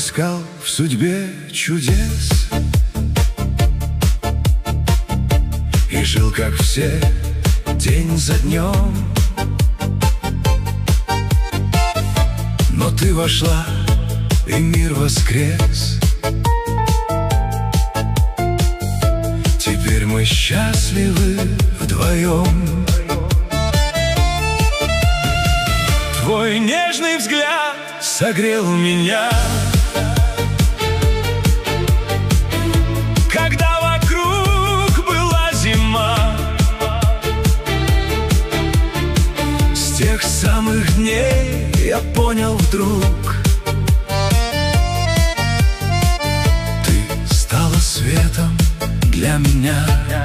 искал в судьбе чудес и жил, как все, день за днем. Но ты вошла, и мир воскрес. Теперь мы счастливы вдвоем. Твой нежный взгляд согрел меня, когда вокруг была зима. С тех самых дней я понял вдруг, ты стала светом для меня.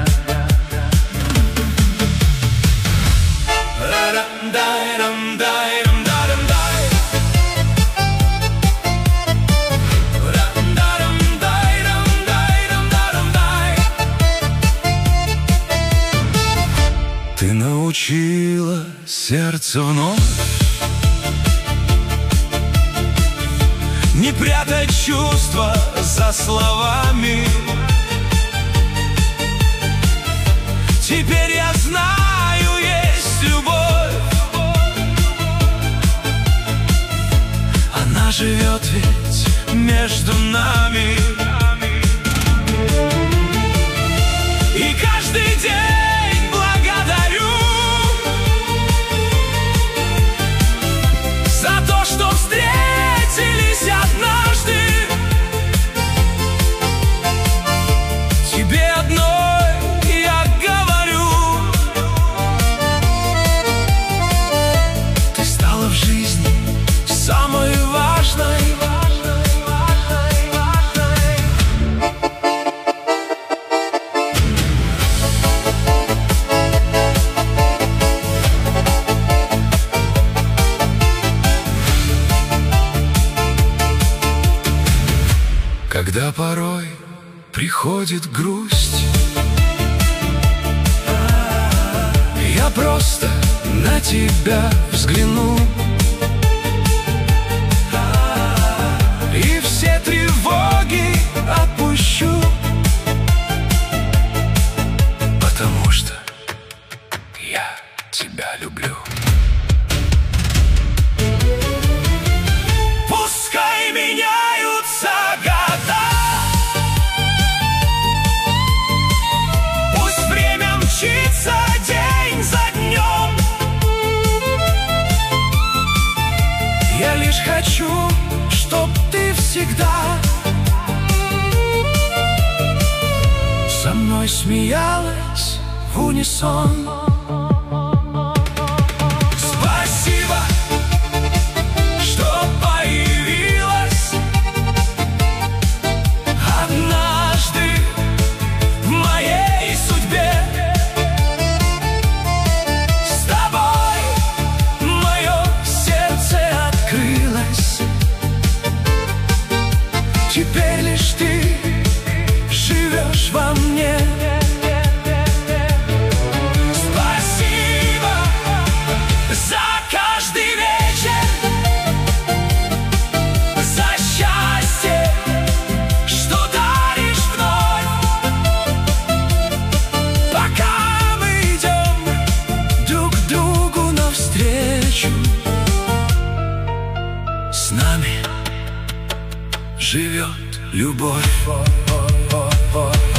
Ты научила сердце вновь не прятать чувства за словами. Теперь я знаю, есть любовь. Она живет ведь между нами. И каждый день благодарю за то, что встретились однажды. Тебе одной я говорю, ты стала в жизни самой важной. Когда порой приходит грусть, я просто на тебя взгляну, и все тревоги отпущу, потому что я тебя люблю. Пускай меняются года, пусть время мчится день за днем. Я лишь хочу, чтоб ты всегда со мной смеялась в унисон. Спасибо, что появилась однажды в моей судьбе. С тобой мое сердце открылось. Теперь лишь ты живешь во мне. Спасибо за каждый вечер, за счастье, что даришь вновь. Пока мы идем друг другу навстречу, с нами живет любовь.